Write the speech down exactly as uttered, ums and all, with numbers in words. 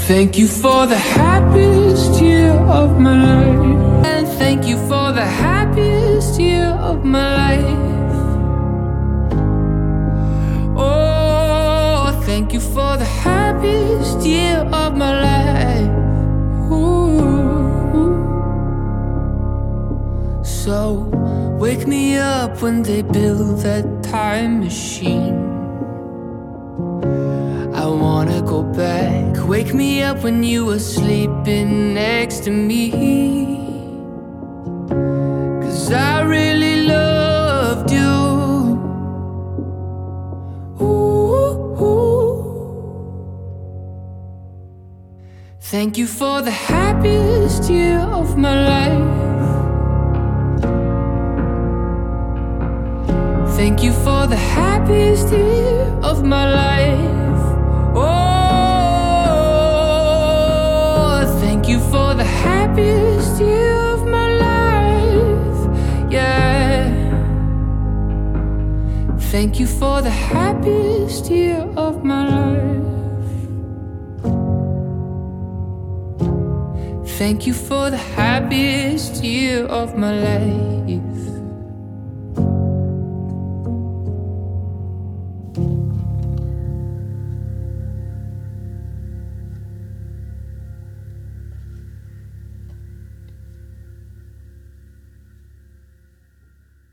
Thank you for the happiest year of my life. And thank you for the happiest year of my life. Oh, thank you for the happiest year of my life. Ooh. So wake me up when they build that time machine. I wanna go back. Wake me up when you were sleeping next to me. 'Cause I really loved you. Ooh, ooh. Thank you for the happiest year of my life. Thank you for the happiest year of my life. Oh, thank you for the happiest year of my life. Yeah. Thank you for the happiest year of my life. Thank you for the happiest year of my life.